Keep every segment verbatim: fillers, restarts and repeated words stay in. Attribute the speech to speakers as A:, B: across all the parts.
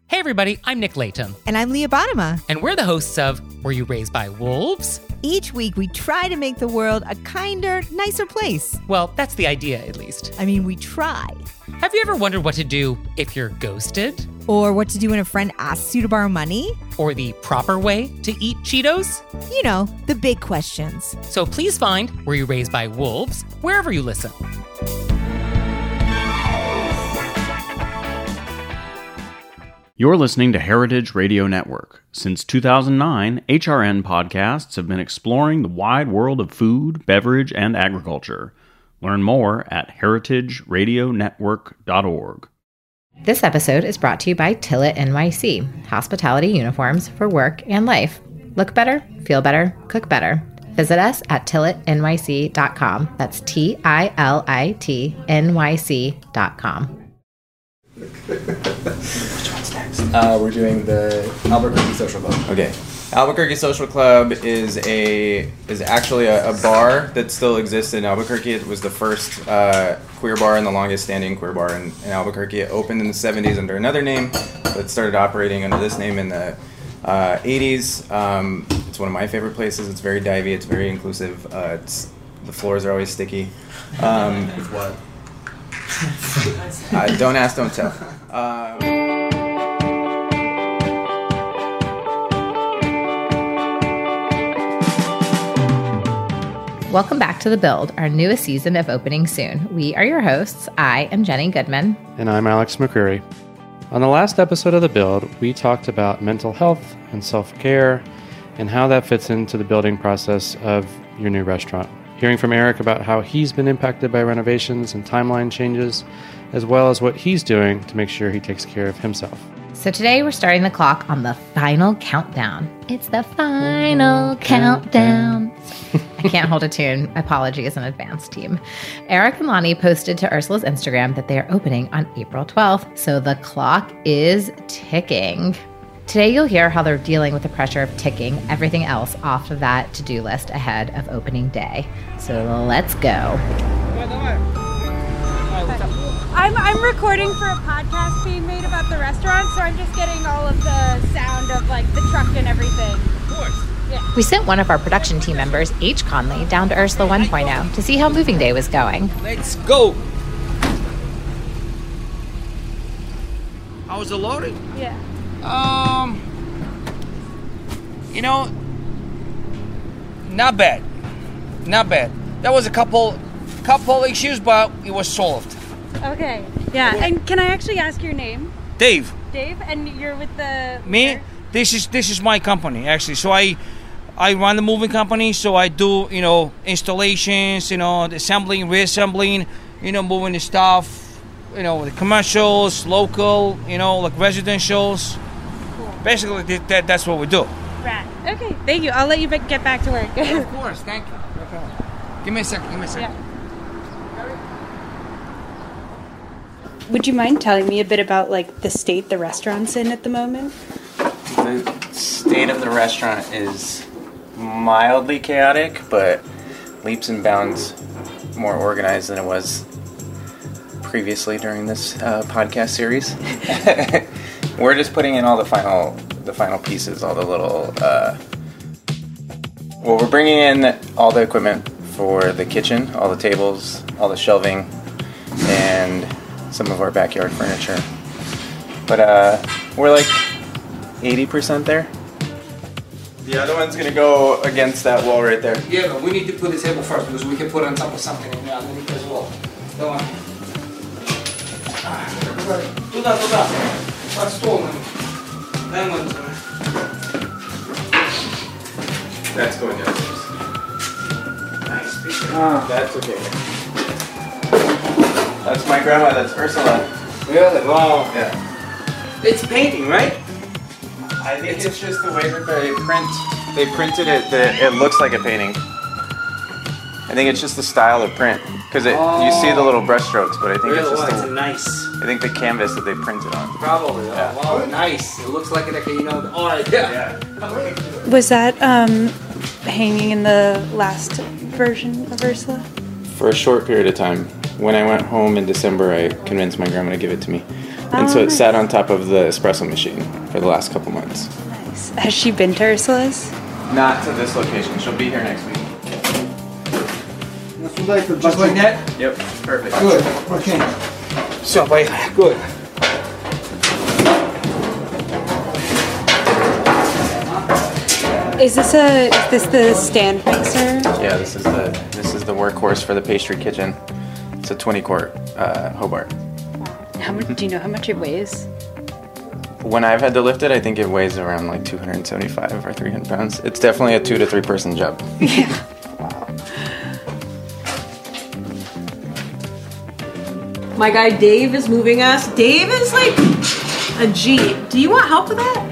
A: Hey everybody, I'm Nick Layton.
B: And I'm Leah Bottima.
A: And we're the hosts of Were You Raised by Wolves?
B: Each week we try to make the world a kinder, nicer place.
A: Well, that's the idea, at least.
B: I mean, we try.
A: Have you ever wondered what to do if you're ghosted?
B: Or what to do when a friend asks you to borrow money?
A: Or the proper way to eat Cheetos?
B: You know, the big questions.
A: So please find Were You Raised by Wolves wherever you listen.
C: You're listening to Heritage Radio Network. Since two thousand nine, H R N podcasts have been exploring the wide world of food, beverage, and agriculture. Learn more at heritage radio network dot org.
D: This episode is brought to you by Tillet N Y C, hospitality uniforms for work and life. Look better, feel better, cook better. Visit us at tillet n y c dot com. That's T I L I T N Y C dot com.
E: Uh, we're doing the Albuquerque Social Club. Okay. Albuquerque Social Club is a is actually a, a bar that still exists in Albuquerque. It was the first uh, queer bar and the longest standing queer bar in, in Albuquerque. It opened in the seventies under another name, but started operating under this name in the uh, eighties. Um, it's one of my favorite places. It's very divey. It's very inclusive. Uh, it's the floors are always sticky. Um, With what? uh, don't ask, don't tell. Uh,
D: Welcome back to The Build, our newest season of opening soon. We are your hosts. I am Jenny Goodman.
F: And I'm Alex McCreary. On the last episode of The Build, we talked about mental health and self-care and how that fits into the building process of your new restaurant. Hearing from Eric about how he's been impacted by renovations and timeline changes, as well as what he's doing to make sure he takes care of himself.
D: So today we're starting the clock on the final countdown. It's the final countdown. I can't hold a tune. Apologies in advance, team. Eric and Lonnie posted to Ursula's Instagram that they are opening on April twelfth, so the clock is ticking. Today you'll hear how they're dealing with the pressure of ticking everything else off of that to-do list ahead of opening day. So let's go.
G: I'm I'm recording for a podcast being made about the restaurant, so I'm just getting all of the sound of like the truck and everything. Of course. Yeah.
D: We sent one of our production team members, H. Conley, down to Ursula one point oh to see how moving day was going.
H: Let's go. How was the loading?
G: Yeah.
H: Um, you know, not bad, not bad. There was a couple, couple issues, but it was solved.
G: Okay. Yeah. And can I actually ask your name?
H: Dave.
G: Dave, and you're with the
H: Me?
G: where?
H: This is this is my company actually. So I, I run the moving company. So I do you know installations, you know, the assembling, reassembling, you know, moving the stuff, you know, the commercials, local, you know, like residentials.
G: Cool.
H: Basically, that, that's what we do.
G: Right. Okay. Thank you. I'll let you get back to work.
H: Of course. Thank you. Okay. Give me a second. Give me a second.
G: Yeah. Would you mind telling me a bit about like the state the restaurant's in at the moment?
I: The state of the restaurant is mildly chaotic, but leaps and bounds more organized than it was previously during this uh, podcast series. We're just putting in all the final, the final pieces, all the little. Uh, well, we're bringing in all the equipment for the kitchen, all the tables, all the shelving, and some of our backyard furniture. But uh, we're like eighty percent there. The other one's gonna go against that wall right there.
H: Yeah, but we need to put the table first because we can put on top of something in there underneath as well. Go on. Туда, туда. Под стол.
I: That's going downstairs.
H: Nice.
I: Ah, that's okay. That's my grandma, that's Ursula.
H: Really? Wow.
I: Yeah.
H: It's painting, right?
I: I think it's, it's just the way that they print. They printed it that it looks like a painting. I think it's just the style of print. Because oh. you see the little brush strokes, but I think
H: really?
I: it's just
H: wow,
I: the,
H: nice.
I: I think the canvas that they printed on.
H: Probably.
I: Yeah.
H: Oh, wow, nice. It looks like it, you know, all right. Yeah.
I: yeah.
G: Was that um, hanging in the last version of Ursula?
I: For a short period of time. When I went home in December, I convinced my grandma to give it to me.
E: And
G: Oh,
E: so it
G: nice.
E: sat on top of the espresso machine for the last couple months.
G: Nice. Has she been to Ursula's?
E: Not to this location. She'll be here next week.
H: Just like that?
E: Yep, perfect.
H: Good. Okay. So, wait. Good.
G: Is this a is this the stand mixer?
E: Yeah, this is the this is the workhorse for the pastry kitchen. It's a twenty quart uh, Hobart.
G: How much do you know how much it weighs?
E: When I've had to lift it, I think it weighs around like two hundred seventy-five or three hundred pounds. It's definitely a two to three person job.
G: Yeah.
J: My guy Dave is moving us. Dave is like a G. Do you want help with that?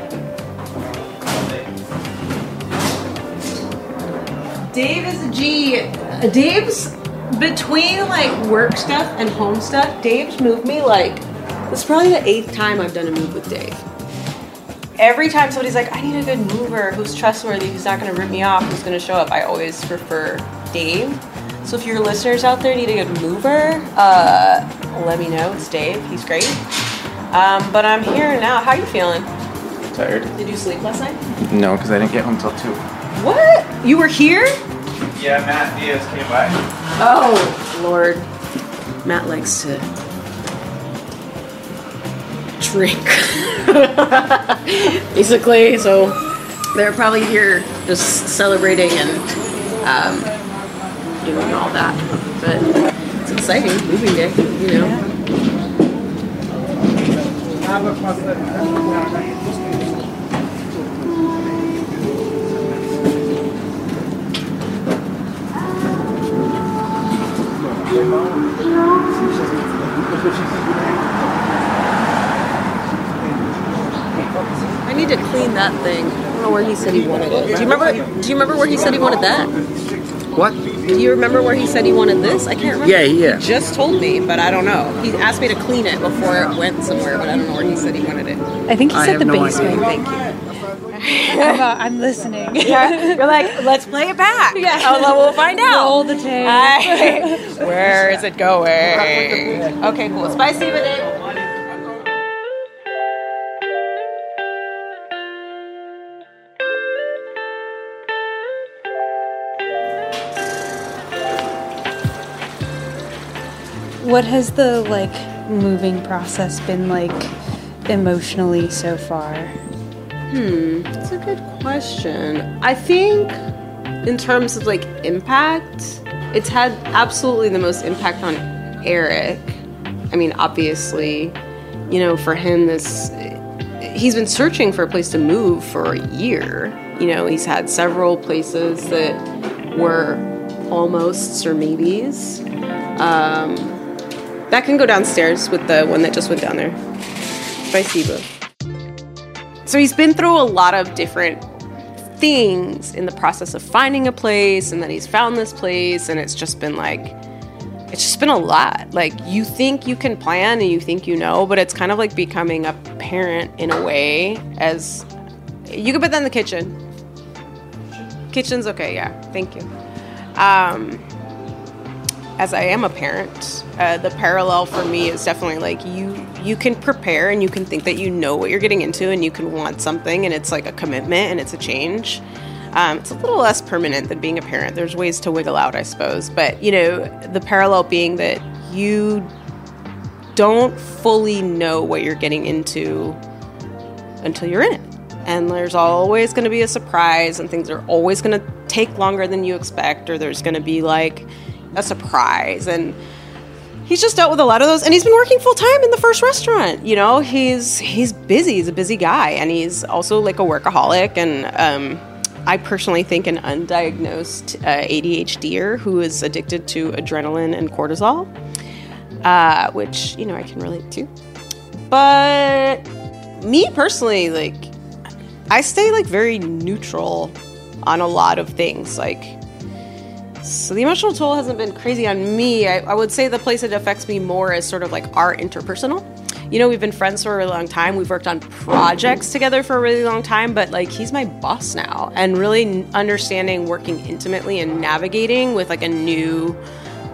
J: Dave is a G. Uh, Dave's between like work stuff and home stuff. Dave's moved me like, this is probably the eighth time I've done a move with Dave. Every time somebody's like, I need a good mover who's trustworthy, who's not going to rip me off, who's going to show up, I always refer Dave. So if your listeners out there need a good mover, uh, let me know. It's Dave. He's great. Um, but I'm here now. How are you feeling?
E: Tired?
J: Did you sleep last night?
E: No, because I didn't get home till two.
J: What? You were here?
E: Yeah, Matt Diaz came by.
J: Oh, Lord. Matt likes to drink. Basically, so they're probably here just celebrating and um, doing all that. But it's exciting, moving day, you know. I need to clean that thing. I don't know where he said he wanted it. Do you remember? Do you remember where he said he wanted that?
K: What?
J: Do you remember where he said he wanted this? I can't remember.
K: Yeah, yeah.
J: He just told me, but I don't know. He asked me to clean it before it went somewhere, but I don't know where he said he wanted it.
G: I think he
K: I
G: said
K: have
G: the
K: no
G: basement.
K: idea.
G: Thank you. I'm, uh, I'm listening.
J: Yeah, you're like, let's play it back.
G: Yeah.
J: Oh, well, we'll find out.
G: Roll the tape.
J: I- where is it going? Okay, cool. Spicy with it.
G: What has the like moving process been like emotionally so far?
J: Hmm, that's a good question. I think in terms of like impact, it's had absolutely the most impact on Eric. I mean, obviously, you know, for him, this, he's been searching for a place to move for a year. You know, he's had several places that were almosts or maybes. Um, that can go downstairs with the one that just went down there by Sibu. So he's been through a lot of different things in the process of finding a place, and then he's found this place, and it's just been like, it's just been a lot. Like, you think you can plan and you think you know, but it's kind of like becoming a parent in a way. As you can put that in the kitchen. Kitchen's okay, yeah. Thank you. Um, as I am a parent, uh, the parallel for me is definitely like you you can prepare and you can think that you know what you're getting into and you can want something and it's like a commitment and it's a change. Um, it's a little less permanent than being a parent. There's ways to wiggle out, I suppose. But, you know, the parallel being that you don't fully know what you're getting into until you're in it. And there's always going to be a surprise and things are always going to take longer than you expect, or there's going to be like a surprise. And he's just dealt with a lot of those, and he's been working full time in the first restaurant. You know, he's he's busy. He's a busy guy, and he's also like a workaholic. And um, I personally think an undiagnosed uh, A D H D er who is addicted to adrenaline and cortisol, uh, which, you know, I can relate to. But me personally, like, I stay like very neutral on a lot of things. Like, so the emotional toll hasn't been crazy on me. I, I would say the place that affects me more is sort of like our interpersonal. You know, we've been friends for a really long time. We've worked on projects together for a really long time, but like he's my boss now, and really understanding working intimately and navigating with like a new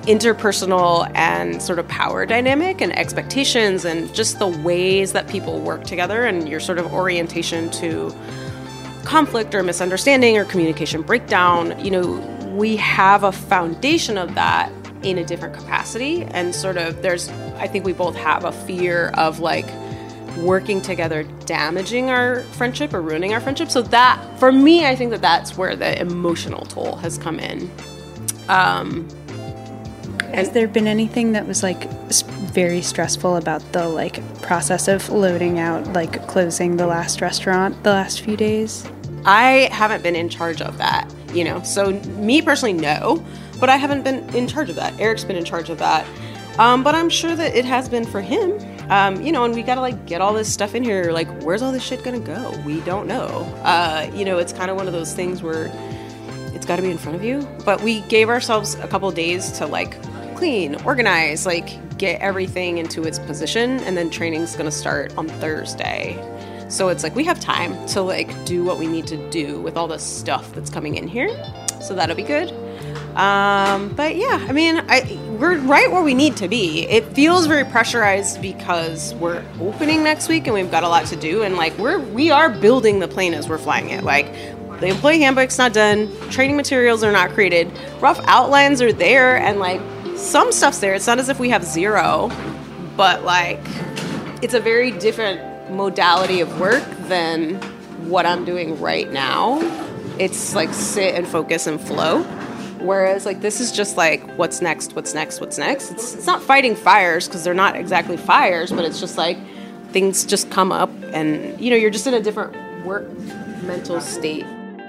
J: interpersonal and sort of power dynamic and expectations and just the ways that people work together and your sort of orientation to conflict or misunderstanding or communication breakdown. You know, we have a foundation of that in a different capacity. And sort of there's, I think we both have a fear of like working together damaging our friendship or ruining our friendship. So that, for me, I think that that's where the emotional toll has come in. Um,
K: Has there been anything that was like s- very stressful about the like process of loading out, like closing the last restaurant the last few days?
J: I haven't been in charge of that, you know, so me personally, no, but I haven't been in charge of that. Eric's been in charge of that. Um, but I'm sure that it has been for him, um, you know, and we got to like get all this stuff in here. Like, where's all this shit going to go? We don't know. Uh, you know, it's kind of one of those things where it's got to be in front of you, but we gave ourselves a couple days to like clean, organize, like get everything into its position, and then training's gonna start on Thursday. So it's like we have time to like do what we need to do with all the stuff that's coming in here. So that'll be good. Um, but yeah, I mean, I we're right where we need to be. It feels very pressurized because we're opening next week and we've got a lot to do, and like we're we are building the plane as we're flying it. Like the employee handbook's not done, training materials are not created, rough outlines are there, and like some stuff's there. It's not as if we have zero, but like it's a very different modality of work than what I'm doing right now. It's like sit and focus and flow. Whereas like this is just like what's next, what's next, what's next. It's it's not fighting fires because they're not exactly fires, but it's just like things just come up and you know, you're just in a different work mental state.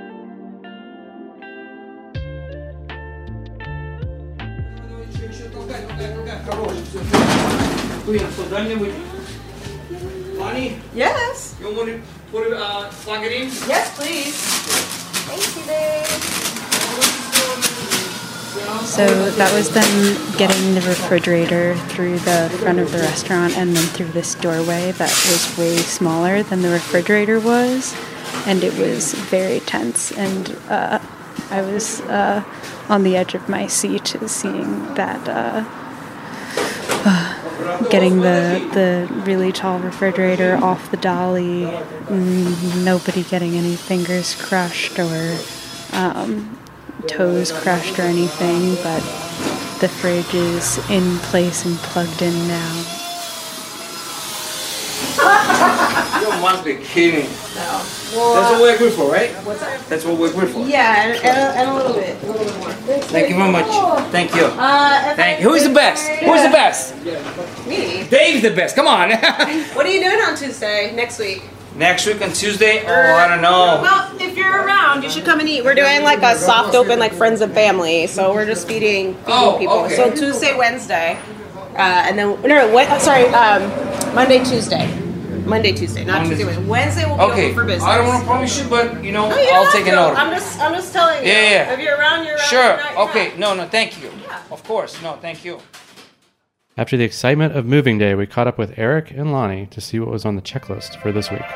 J: Yes.
H: You want to put it, uh, plug it in?
J: Yes, please. Thank you, babe.
K: So that was them getting the refrigerator through the front of the restaurant and then through this doorway that was way smaller than the refrigerator was. And it was very tense. And uh, I was uh, on the edge of my seat seeing that, uh, uh, getting the, the really tall refrigerator off the dolly, mm, nobody getting any fingers crushed or um, toes crushed or anything, but the fridge is in place and plugged in now.
H: You must be kidding.
J: No.
H: Well, that's what we're good for, right?
J: What's that?
H: That's what we're good for.
J: Yeah, and, and, a, and a little bit, a little bit more.
H: Thank you very much. Thank you.
J: Uh,
H: Thank you. Who is the best? Who is the best?
J: Me.
H: Dave's the best. Come on.
J: What are you doing on Tuesday next week?
H: Next week on Tuesday? Oh, I don't know.
J: Well, if you're around, you should come and eat. We're doing like a soft open, like friends and family. So we're just feeding, feeding
H: Oh,
J: people.
H: okay.
J: So Tuesday, Wednesday, uh, and then no, no, what? Sorry, um, Monday, Tuesday, Monday, Tuesday, not
H: Monday,
J: Tuesday. Wednesday. Wednesday will be
H: Okay.
J: open for business.
H: I don't want to promise you, but you know,
J: No, you don't
H: I'll
J: have
H: take
J: to.
H: a note.
J: I'm just, I'm just telling you.
H: Yeah, yeah.
J: If you're around, you're around.
H: Sure.
J: If not, you're
H: Okay.
J: not.
H: No, no. Thank you. Of course. No, thank you.
F: After the excitement of moving day, we caught up with Eric and Lonnie to see what was on the checklist for this week.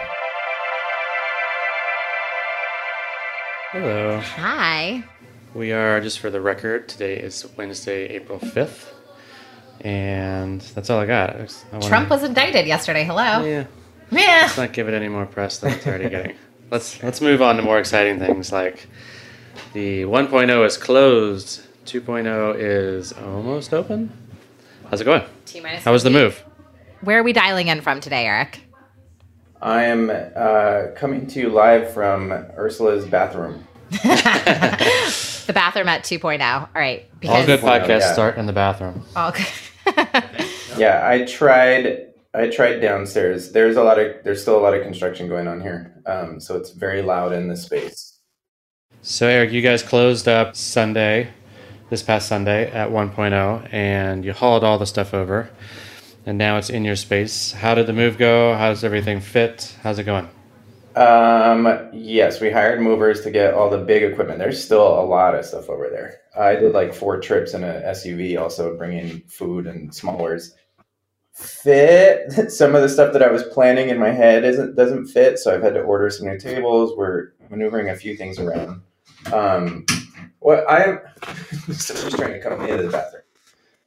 F: Hello.
D: Hi.
F: We are, just for the record, today is Wednesday, April fifth. And that's all I got. I just- I wanna-
D: Trump was indicted yesterday. Hello.
F: Yeah.
D: Yeah.
F: Let's not give it any more press than it's already getting. Let's let's move on to more exciting things like the one point oh is closed, two point oh is almost open. How's it going?
D: T-minus
F: How was the move?
D: Where are we dialing in from today, Eric?
E: I am uh, coming to you live from Ursula's bathroom.
D: The bathroom at two point oh. All right.
F: All good
E: Well,
F: podcasts
E: yeah.
F: start in the bathroom.
D: All good.
E: Yeah, I tried. I tried downstairs. There's a lot of. There's still a lot of construction going on here, um, so it's very loud in this space.
F: So Eric, you guys closed up Sunday, this past Sunday at one point oh, and you hauled all the stuff over, and now it's in your space. How did the move go? How does everything fit? How's it going?
E: Um, yes, we hired movers to get all the big equipment. There's still a lot of stuff over there. I did like four trips in a S U V, also bringing food and smallers. Fit some of the stuff that I was planning in my head isn't doesn't fit, so I've had to order some new tables. We're maneuvering a few things around. Um, what I'm just trying to come into the bathroom.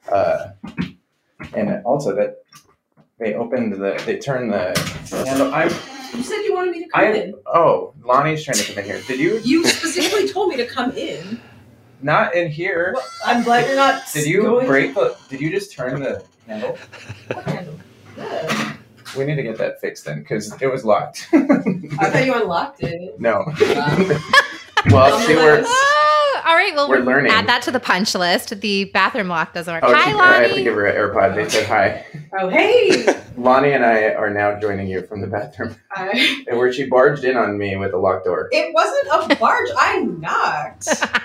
E: Uh, and also that they opened the, they turned the handle. I'm.
L: You said you wanted me to come
E: I,
L: in.
E: Oh, Lonnie's trying to come in here. Did you?
L: You specifically told me to come in.
E: Not in here.
L: Well, I'm glad you're not.
E: Did you
L: going
E: break the? Did you just turn the handle?
L: What handle? Yeah.
E: We need to get that fixed then, because it was locked.
L: I thought you unlocked it.
E: No. Well, see, we're.
D: Oh, all right, well,
E: We're
D: we'll
E: learning.
D: add that to the punch list. The bathroom lock doesn't work.
E: Oh,
D: Hi,
E: she,
D: Lonnie.
E: I have to give her an AirPod. They said hi.
L: Oh, hey.
E: Lonnie and I are now joining you from the bathroom,
L: I,
E: and where she barged in on me with a locked door.
L: it wasn't a barge. I knocked.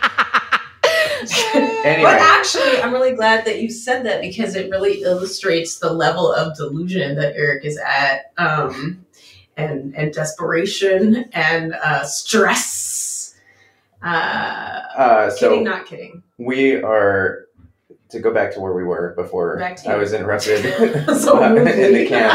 E: Anyway.
L: But actually, I'm really glad that you said that because it really illustrates the level of delusion that Eric is at, um, and and desperation and uh, stress. Uh,
E: Uh, so
L: kidding, not kidding.
E: we are to go back to where we were before
L: Back to
E: I
L: you.
E: was interrupted
L: So
E: uh, in the
L: moving.
E: can.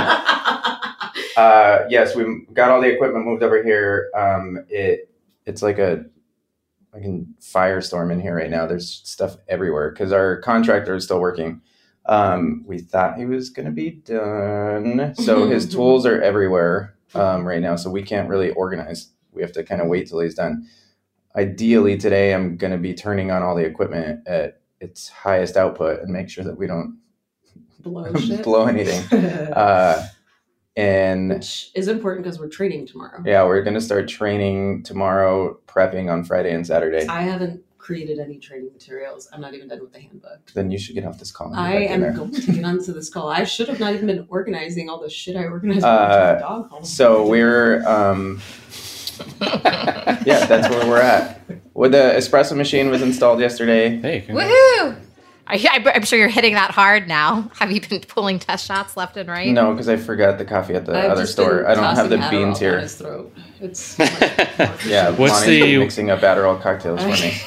E: Uh, yes, we got all the equipment moved over here. Um, it it's like a like a firestorm in here right now. There's stuff everywhere because our contractor is still working. Um, we thought he was going to be done, so his tools are everywhere um, right now. So we can't really organize. We have to kind of wait till he's done. Ideally, today I'm going to be turning on all the equipment at its highest output and make sure that we don't
L: Blow shit.
E: blow anything. Uh, and
L: Which is important because we're training tomorrow.
E: yeah, we're going to start training tomorrow, prepping on Friday and Saturday.
L: I haven't created any training materials. I'm not even done with the handbook.
E: Then you should get off this call. and get
L: I
E: back in
L: am
E: there.
L: going to get onto this call. I should have not even been organizing all the shit I organized.
E: Uh,
L: the dog home.
E: So we're, um, yeah, that's where we're at. Well, the espresso machine was installed yesterday.
F: Hey,
D: Woohoo! I, I'm sure you're hitting that hard now. Have you been pulling test shots left and right?
E: No, because I forgot the coffee at the
L: I've
E: other
L: just
E: store.
L: been
E: I don't have the
L: tossing
E: beans
L: Adderall
E: here.
L: down his throat. It's
E: Yeah,
F: What's
E: Lonnie's
F: the-
E: mixing up Adderall cocktails for me.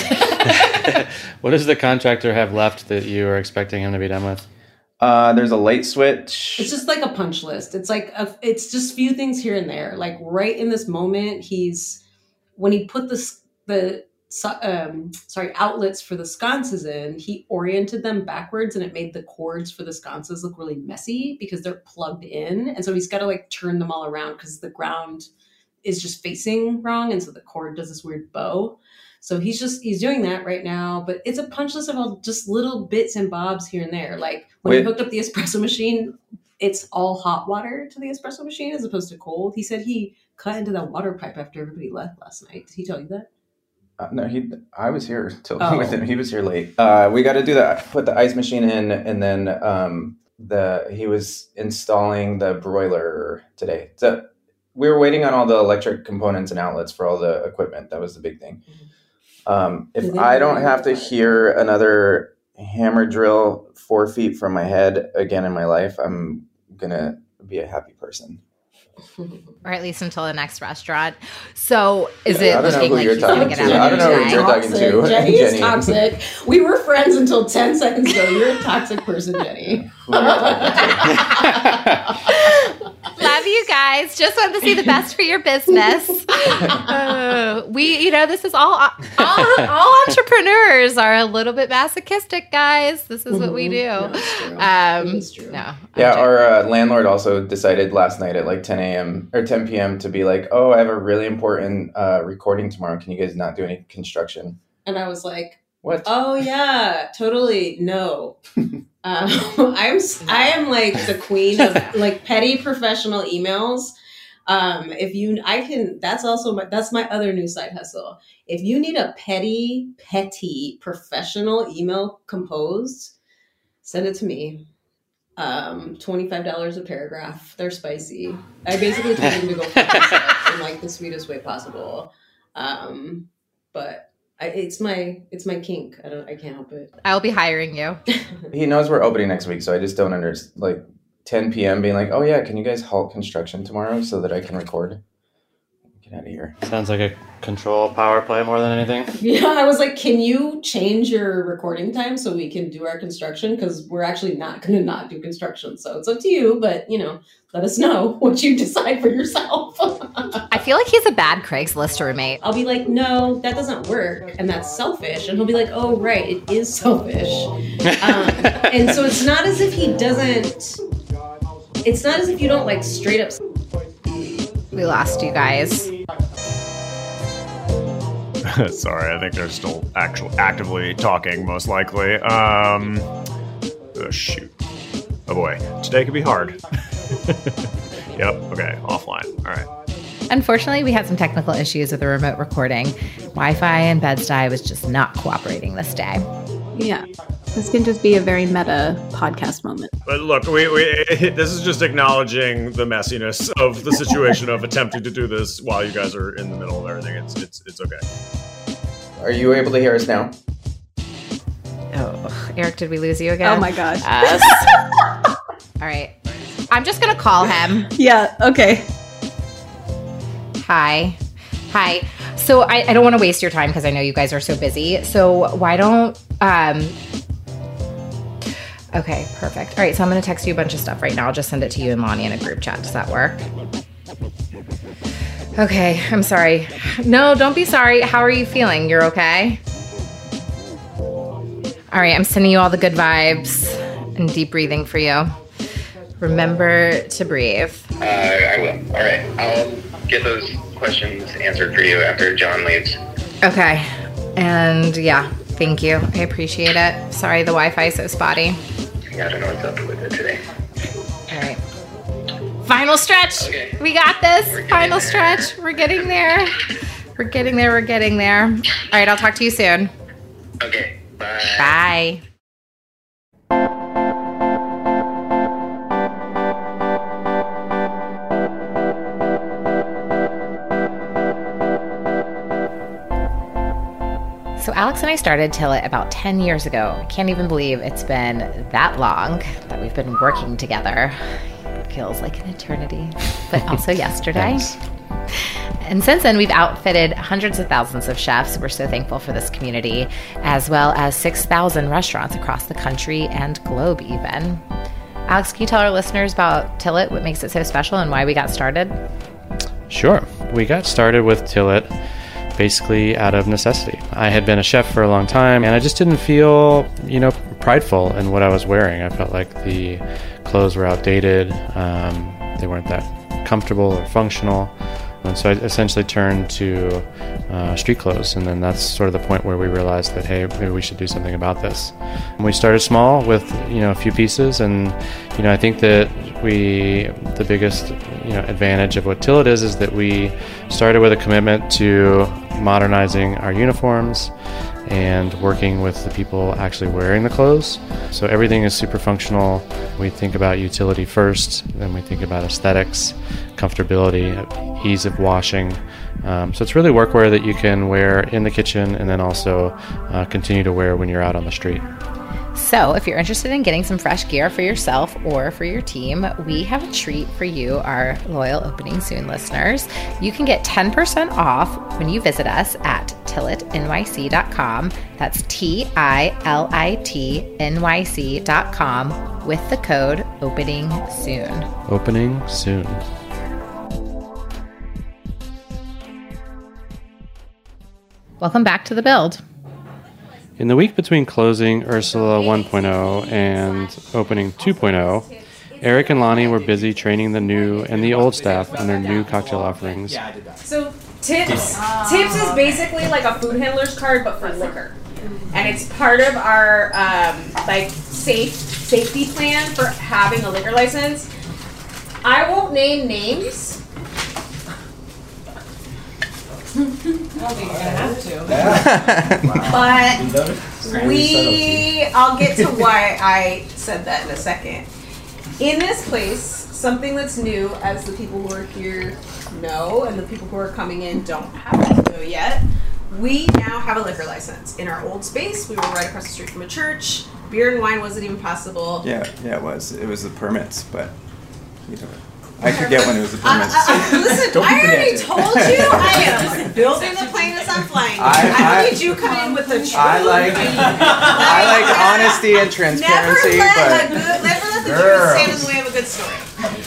F: What does the contractor have left that you are expecting him to be done with?
E: Uh, there's a light switch.
L: It's just like a punch list. It's like a, it's just few things here and there. Like right in this moment, he's when he put the s- the so- um, sorry outlets for the sconces in, he oriented them backwards, and it made the cords for the sconces look really messy because they're plugged in, and so he's got to like turn them all around because the ground is just facing wrong, and so the cord does this weird bow. So he's just he's doing that right now, but it's a punch list of all just little bits and bobs here and there. Like when he
E: Wait.
L: hooked up the espresso machine, it's all hot water to the espresso machine as opposed to cold. He said he cut into that water pipe after everybody left last night. Did he tell you that?
E: Uh, no, he. I was here till
L: Oh.
E: with him. He was here late. Uh, we got to do that. Put the ice machine in, and then um, the he was installing the broiler today. So we were waiting on all the electric components and outlets for all the equipment. That was the big thing. Um, if
L: Did they
E: I
L: do
E: don't
L: that?
E: have to hear another hammer drill four feet from my head again in my life, I'm gonna be a happy person.
D: Or at least until the next restaurant. So is
E: Yeah, I
D: it
E: don't know
D: looking
E: who
D: like
E: you're
D: he's going to
E: talking
D: get
E: to.
D: out
E: I
D: of
E: don't know
D: here
E: who you're
D: today?
E: talking to.
L: Jenny is
E: Jenny.
L: toxic. We were friends until ten seconds ago. You're a toxic person, Jenny.
D: Love you guys. Just wanted to see the best for your business. Uh, we, you know, this is all, all, all entrepreneurs are a little bit masochistic, guys. This is what we do.
L: No, it's true.
D: Um,
L: It is true.
D: No.
E: Yeah, our uh, landlord also decided last night at like ten a.m. or ten p.m. to be like, oh, I have a really important uh, recording tomorrow. Can you guys not do any construction?
L: And I was like,
E: What?
L: oh yeah, totally. No. um, I'm I am like the queen of like petty professional emails. Um, if you, I can, that's also my, that's my other new side hustle. If you need a petty, petty professional email composed, send it to me. Um, twenty-five dollars a paragraph. They're spicy. I basically told them to go fuck themselves in like the sweetest way possible. Um, but I, it's my, it's my kink. I don't, I can't help it.
D: I'll be hiring you.
E: He knows we're opening next week, so I just don't understand. Like ten p.m. being like, oh yeah, can you guys halt construction tomorrow so that I can record? Get out of here.
F: Sounds like a control power play more than anything.
L: Yeah, I was like, can you change your recording time so we can do our construction? Because we're actually not going to not do construction. So it's up to you, but, you know, let us know what you decide for yourself.
D: I feel feel like he's a bad Craigslist roommate.
L: I'll be like, no, that doesn't work, and that's selfish. And he'll be like, oh, right, it is selfish. um, and so it's not as if he doesn't, it's not as if you don't like straight up.
D: We lost you guys.
M: Sorry, I think they're still actually actively talking, most likely. Um, oh, shoot. Oh boy, today could be hard. Yep, okay, offline. All right.
D: Unfortunately, we had some technical issues with the remote recording. Wi-Fi in Bed-Stuy was just not cooperating this day.
N: Yeah, this can just be a very meta podcast moment.
M: But look, we, we this is just acknowledging the messiness of the situation of attempting to do this while you guys are in the middle of everything. It's it's it's okay.
E: Are you able to hear us now?
D: Oh, Eric, did we lose you again?
N: Oh my gosh.
D: Yes. All right. I'm just going to call him.
N: Yeah, okay.
D: Hi. Hi. So I, I don't want to waste your time because I know you guys are so busy. So why don't... Um, okay, perfect. All right, so I'm going to text you a bunch of stuff right now. I'll just send it to you and Lonnie in a group chat. Does that work? Okay, I'm sorry. No, don't be sorry. How are you feeling? You're okay? All right, I'm sending you all the good vibes and deep breathing for you. Remember to breathe.
O: Uh, I will. All right. I'll get those questions answered for you after John leaves.
D: Okay. And yeah, thank you. I appreciate it. Sorry the Wi-Fi is so spotty.
O: Yeah, I don't know what's up with it today.
D: All right. Final stretch. Okay. We got this. Final stretch. We're getting there. We're getting there. We're getting there. All right. I'll talk to you soon.
O: Okay. Bye.
D: Bye. So Alex and I started Tillit about ten years ago. I can't even believe it's been that long that we've been working together. It feels like an eternity, but also yesterday. And since then, we've outfitted hundreds of thousands of chefs. We're so thankful for this community, as well as six thousand restaurants across the country and globe even. Alex, can you tell our listeners about Tillit, what makes it so special, and why we got started?
F: Sure. We got started with Tillit basically out of necessity. I had been a chef for a long time, and I just didn't feel, you know, prideful in what I was wearing. I felt like the clothes were outdated. Um, they weren't that comfortable or functional. And so I essentially turned to uh, street clothes, and then that's sort of the point where we realized that, hey, maybe we should do something about this. And we started small with, you know, a few pieces, and, you know, I think that we, the biggest, you know, advantage of what Tillit is, is that we started with a commitment to modernizing our uniforms and working with the people actually wearing the clothes. So everything is super functional. We think about utility first, then we think about aesthetics, comfortability, ease of washing. Um, so it's really workwear that you can wear in the kitchen and then also uh, continue to wear when you're out on the street.
D: So if you're interested in getting some fresh gear for yourself or for your team, we have a treat for you, our loyal Opening Soon listeners. You can get ten percent off when you visit us at tillit N Y C dot com. That's T I L I T N Y C dot com with the code Opening Soon.
F: Opening Soon.
D: Welcome back to The Build.
F: In the week between closing Ursula one point oh and opening two point oh, Eric and Lonnie were busy training the new and the old staff on their new cocktail offerings.
P: So Tips, Tips is basically like a food handler's card, but for liquor, and it's part of our um, like safe safety plan for having a liquor license. I won't name names. I don't think you're gonna have to. But we, I'll get to why I said that in a second. In this place, something that's new, as the people who are here know, and the people who are coming in don't have to know yet, we now have a liquor license. In our old space, we were right across the street from a church. Beer and wine wasn't even possible.
E: Yeah, yeah, it was. It was the permits, but you know. I could get one who was a permits.
P: Uh, uh, listen, I already told you I am building the plane as I'm flying. I, I, I don't need you coming in with the truth.
E: I like, I like honesty and transparency,
P: never let
E: but
P: a good, never let the truth stand in the way of a good story.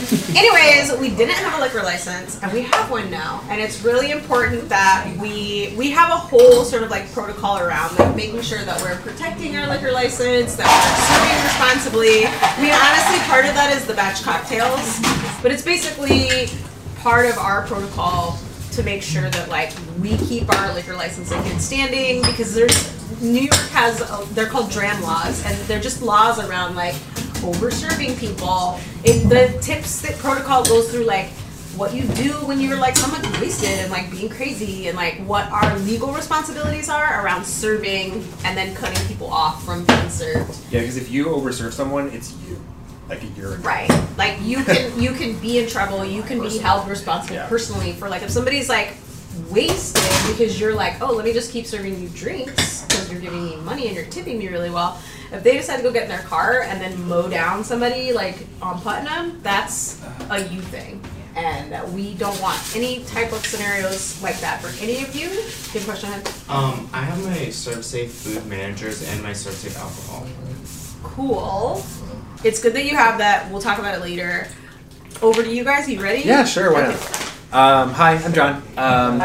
P: Anyways, we didn't have a liquor license, and we have one now. And it's really important that we we have a whole sort of like protocol around like making sure that we're protecting our liquor license, that we're serving responsibly. I mean, honestly, part of that is the batch cocktails, but it's basically part of our protocol to make sure that like we keep our liquor license in good standing, because there's New York has a, they're called DRAM laws, and they're just laws around like over serving people. It, the tips that protocol goes through like what you do when you're like someone wasted and like being crazy, and like what our legal responsibilities are around serving and then cutting people off from being served.
Q: Yeah, because if you overserve someone, it's you. Like you're in
P: Right. Like you can you can be in trouble. You can be held responsible
Q: Yeah.
P: personally for like if somebody's like wasted because you're like, oh, let me just keep serving you drinks because you're giving me money and you're tipping me really well. If they decide to go get in their car and then mow down somebody like on Putnam, that's a you thing. And that we don't want any type of scenarios like that for any of you. Good question.
R: Um, I have my ServSafe food managers and my ServSafe alcohol.
P: Cool. It's good that you have that. We'll talk about it later. Over to you guys. You ready?
Q: Yeah, sure. Why not? Um, hi, I'm John. Um,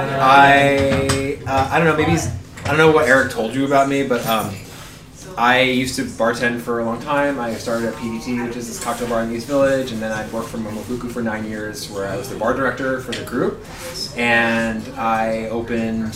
Q: I uh, I don't know. Maybe he's, I don't know what Eric told you about me, but um, I used to bartend for a long time. I started at P D T, which is this cocktail bar in the East Village, and then I worked for Momofuku for nine years, where I was the bar director for the group, and I opened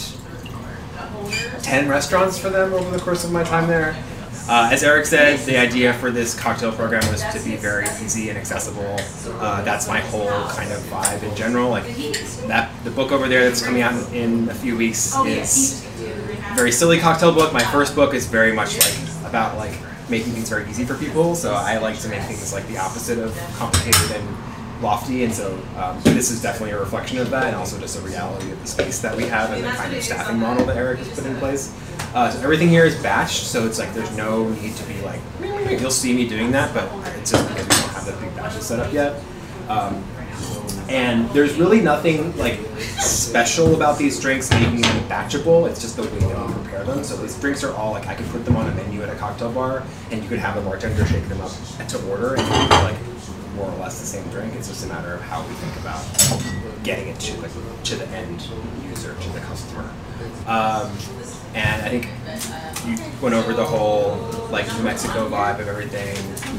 Q: ten restaurants for them over the course of my time there. Uh, as Eric said, the idea for this cocktail program was to be very easy and accessible. Uh, that's my whole kind of vibe in general. Like that, the book over there that's coming out in, in a few weeks is a very silly cocktail book. My first book is very much like about like making things very easy for people. So I like to make things like the opposite of complicated and lofty, and so um, this is definitely a reflection of that, and also just a reality of the space that we have and the kind of staffing model that Eric has put in place. Uh, so everything here is batched, so it's like there's no need to be like, you'll see me doing that, but it's just because we don't have that big batches set up yet. Um, and there's really nothing like special about these drinks making them batchable. It's just the way that we prepare them. So these drinks are all like, I could put them on a menu at a cocktail bar, and you could have a bartender shake them up to order, and you could like more or less the same drink. It's just a matter of how we think about getting it to the, to the end user, to the customer. Um, and I think you went over the whole like New Mexico vibe of everything.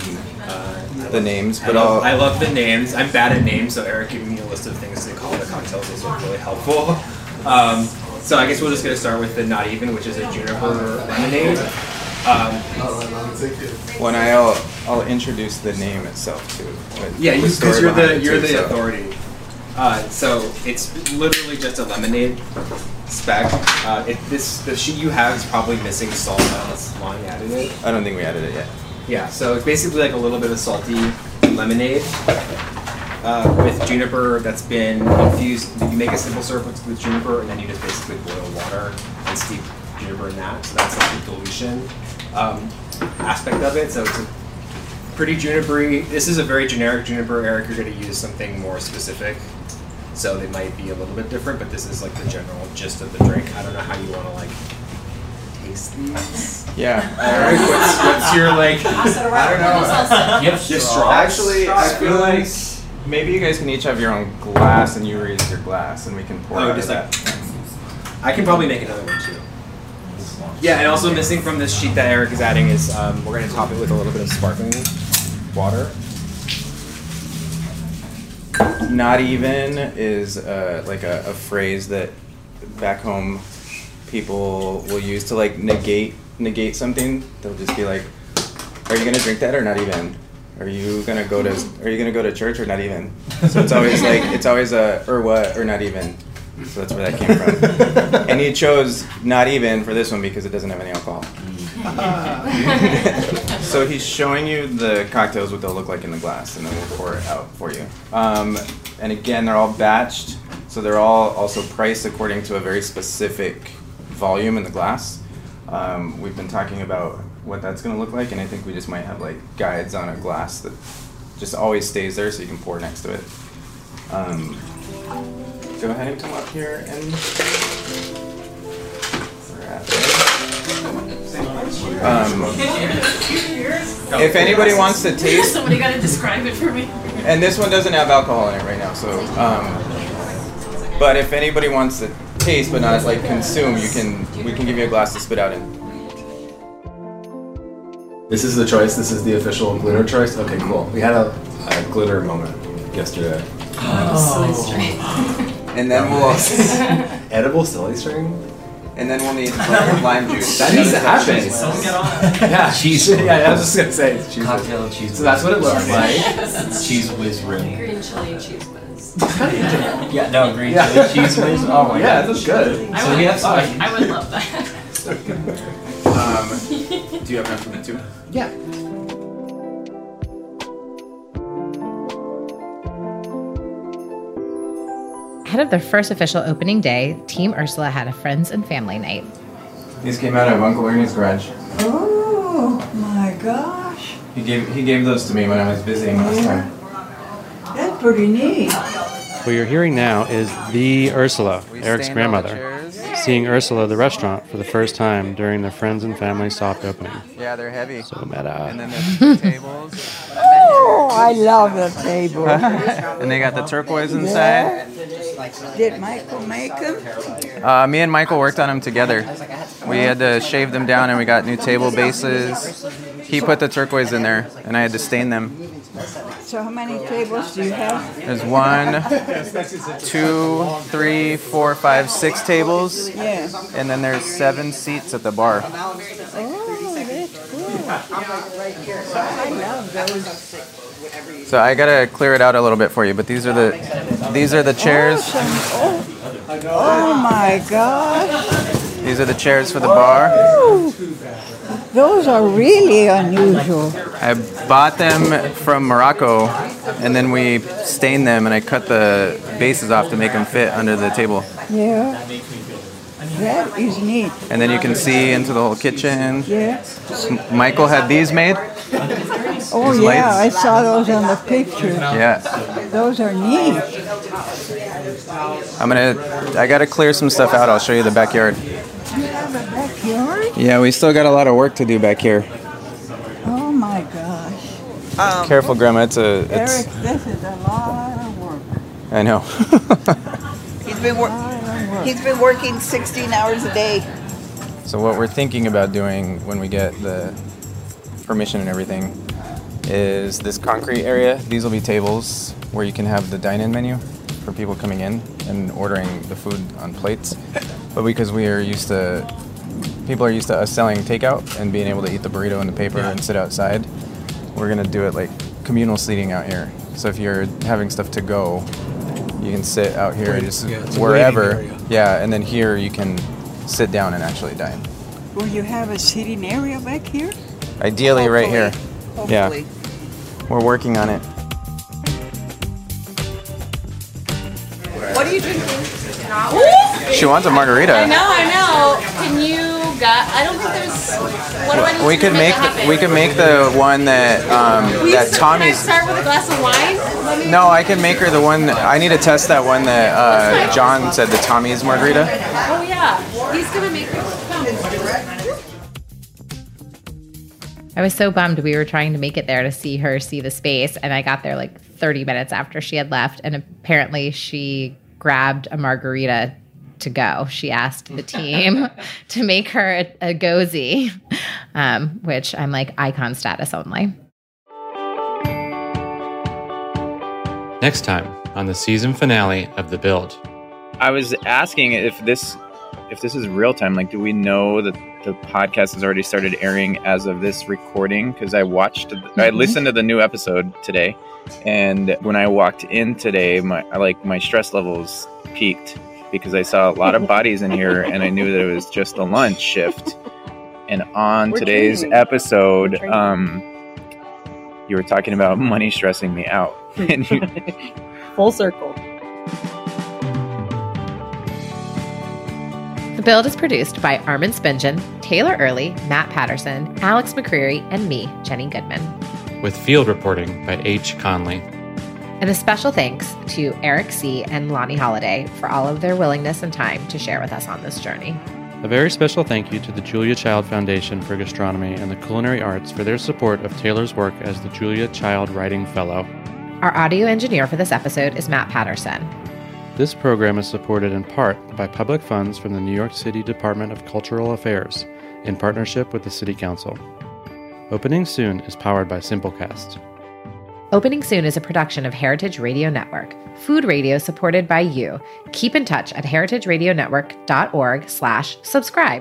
Q: Uh,
E: The names,
Q: I
E: but
Q: love,
E: I'll-
Q: I love the names. I'm bad at names, so Eric giving me a list of things to call the cocktails is really helpful. Um, so I guess we're just gonna start with the Not Even, which is a juniper lemonade. Um,
E: When I'll I'll introduce the name itself too. but
Q: Yeah,
E: the
Q: because
E: story
Q: you're
E: behind
Q: the
E: it
Q: you're
E: too,
Q: the
E: so-
Q: authority. Uh, so it's literally just a lemonade spec. Uh, it, this the sheet you have is probably missing salt unless Lonnie added it.
E: I don't think we added it yet.
Q: Yeah, so it's basically like a little bit of salty lemonade uh, with juniper that's been infused. You make a simple syrup with, with juniper, and then you just basically boil water and steep juniper in that. So that's like the dilution um, aspect of it. So it's a pretty junipery. This is a very generic juniper. Eric, you're going to use something more specific. So they might be a little bit different, but this is like the general gist of the drink. I don't know how you want to like taste these.
E: Yeah.
Q: Eric, what's, what's your like?
E: I don't know.
Q: You have straws?
E: Actually, I feel like maybe you guys can each have your own glass, and you raise your glass, and we can pour
Q: Oh,
E: out
Q: just
E: of
Q: like-
E: that.
Q: I can probably make another one too. Yeah, and also missing from this sheet that Eric is adding is um, we're going to top it with a little bit of sparkling water.
E: Not even is uh, like a, a phrase that back home people will use to like negate negate something. They'll just be like, "Are you gonna drink that or not even? Are you gonna go to Are you gonna go to church or not even?" So it's always like it's always a or what or not even. So that's where that came from. And he chose not even for this one because it doesn't have any alcohol. So he's showing you the cocktails, what they'll look like in the glass, and then we'll pour it out for you. Um, and again, they're all batched, so they're all also priced according to a very specific volume in the glass. Um, we've been talking about what that's going to look like, and I think we just might have like guides on a glass that just always stays there so you can pour next to it. Um, go ahead and come up here and grab it. Um, if anybody wants to taste,
S: Somebody got to describe it for me.
E: And this one doesn't have alcohol in it right now, so. Um, but if anybody wants to taste but not like consume, you can. We can give you a glass to spit out in.
Q: This is the choice. This is the official glitter choice. Okay, cool. We had a, a glitter moment yesterday.
E: Oh. And then we'll also
Q: edible silly string.
E: And then we'll need like, lime juice.
Q: That needs to happen.
R: Someone get on.
Q: Yeah,
R: Cheese.
Q: Yeah, I was just gonna say it's cheese.
R: Cocktail cheese.
Q: So that's what it looks like.
R: Cheese whiz rim.
P: Green chili cheese whiz.
R: Yeah, no, green
Q: Yeah.
R: chili cheese whiz. Oh my
Q: Yeah,
R: god.
Q: that's good.
P: I
R: So
P: would,
R: we have some.
P: I would love that.
E: Um, do you have enough for me too?
Q: Yeah.
D: Ahead of their first official opening day, Team Ursula had a friends and family night.
E: These came out of Uncle Ernie's garage.
S: Oh my gosh,
E: He gave he gave those to me when I was visiting last time.
S: that's pretty neat.
F: What you're hearing now is the Ursula, Eric's
E: stained all the
F: grandmother, seeing Ursula the restaurant for the first time during their friends and family soft opening.
E: Yeah, they're heavy.
F: So meta.
E: And then there's the tables.
S: Oh, I love the table.
E: And they got the turquoise inside.
S: Did Michael make them?
E: Uh, me and Michael worked on them together. We had to shave them down and we got new table bases. He put the turquoise in there and I had to stain them.
S: So how many tables do you have?
E: There's one, two, three, four, five, six tables.
S: Yeah.
E: And then there's seven seats at the bar.
S: Oh, that's cool. I love those.
E: So I gotta clear it out a little bit for you, but these are the these are the chairs.
S: Oh, oh my gosh.
E: These are the chairs for the bar.
S: Ooh, those are really unusual.
E: I bought them from Morocco, and then we stained them, and I cut the bases off to make them fit under the table.
S: Yeah. That is neat.
E: And then you can see into the whole kitchen.
S: Yeah.
E: Michael had these made.
S: Oh
E: These
S: yeah, I
E: lights.
S: saw those on the picture.
E: Yeah.
S: Those are neat.
E: I'm gonna. I gotta clear some stuff out. I'll show you the backyard.
S: You have a backyard?
E: Yeah, we still got a lot of work to do back here.
S: Oh my gosh. Um,
E: Careful, Grandma. It's a. It's.
S: Eric, this is a lot of work.
E: I know.
S: He's been wor- He's been working sixteen hours a day.
E: So what we're thinking about doing when we get the permission and everything is this concrete area. These will be tables where you can have the dine-in menu for people coming in and ordering the food on plates. But because we are used to, people are used to us selling takeout and being able to eat the burrito in the paper and sit outside, we're gonna do it like communal seating out here. So if you're having stuff to go, you can sit out here just
S: Yeah, it's a
E: wherever.
S: waiting area.
E: Yeah, and then here you can sit down and actually dine.
S: Will you have a seating area back here?
E: Ideally right here.
S: Hopefully.
E: Yeah. We're working on it.
P: What are you drinking?
E: She wants a margarita.
P: I know, I know. Can you got? I don't think there's. What do I need
E: We
P: to
E: could
P: do to
E: make
P: it
E: the,
P: happen?
E: we could make the one that um,
P: Will you
E: that
P: s- Can I
E: Tommy's.
P: start with a glass of wine? Let me-
E: No, I can make her the one. I need to test that one that uh, John said, the Tommy's margarita.
P: Oh yeah, he's gonna make it.
D: I was so bummed we were trying to make it there to see her see the space, and I got there like thirty minutes after she had left, and apparently she grabbed a margarita to go. She asked the team to make her a, a gozy, um, which I'm like icon status only.
F: Next time on the season finale of The Build.
C: I was asking if this if this is real time. Like, do we know that the podcast has already started airing as of this recording? Because I watched, I listened to the new episode today, and when I walked in today, my like my stress levels peaked because I saw a lot of bodies in here, and I knew that it was just the lunch shift. And on
S: We're
C: today's
S: training.
C: episode,
S: We're training.
C: um, you were talking about money stressing me out, and you,
T: Full circle.
D: The Build is produced by Armin Spingen, Taylor Early, Matt Patterson, Alex McCreary, and me, Jenny Goodman.
F: With field reporting by H. Conley.
D: And a special thanks to Eric C. and Lonnie Holiday for all of their willingness and time to share with us on this journey.
F: A very special thank you to the Julia Child Foundation for Gastronomy and the Culinary Arts for their support of Taylor's work as the Julia Child Writing Fellow.
D: Our audio engineer for this episode is Matt Patterson.
F: This program is supported in part by public funds from the New York City Department of Cultural Affairs in partnership with the City Council. Opening Soon is powered by Simplecast.
D: Opening Soon is a production of Heritage Radio Network, food radio supported by you. Keep in touch at heritageradionetwork.org slash subscribe.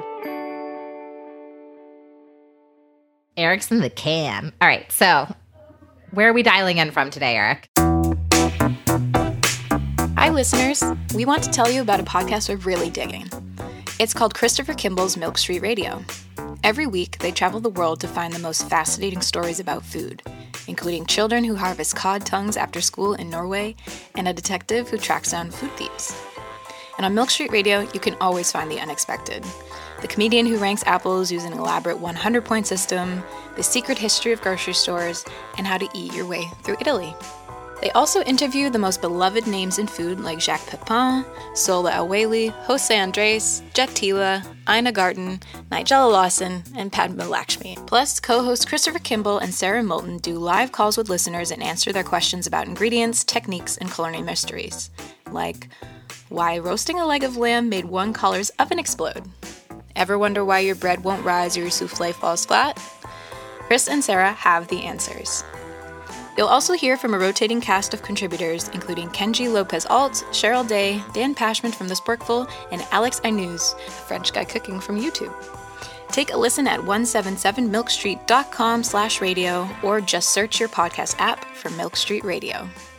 D: Eric's in the can. All right, so where are we dialing in from today, Eric?
T: Hi, listeners. We want to tell you about a podcast we're really digging. It's called Christopher Kimball's Milk Street Radio. Every week, they travel the world to find the most fascinating stories about food, including children who harvest cod tongues after school in Norway and a detective who tracks down food thieves. And on Milk Street Radio, you can always find the unexpected. The comedian who ranks apples using an elaborate one hundred point system, the secret history of grocery stores, and how to eat your way through Italy. They also interview the most beloved names in food like Jacques Pepin, Sola El-Waylly, Jose Andres, Jet Tila, Ina Garten, Nigella Lawson, and Padma Lakshmi. Plus, co-hosts Christopher Kimball and Sarah Moulton do live calls with listeners and answer their questions about ingredients, techniques, and culinary mysteries. Like, why roasting a leg of lamb made one caller's oven explode? Ever wonder why your bread won't rise or your souffle falls flat? Chris and Sarah have the answers. You'll also hear from a rotating cast of contributors, including Kenji Lopez-Alt, Cheryl Day, Dan Pashman from The Sporkful, and Alex Inuz, a French guy cooking from YouTube. Take a listen at one seventy-seven milk street dot com slash radio or just search your podcast app for Milk Street Radio.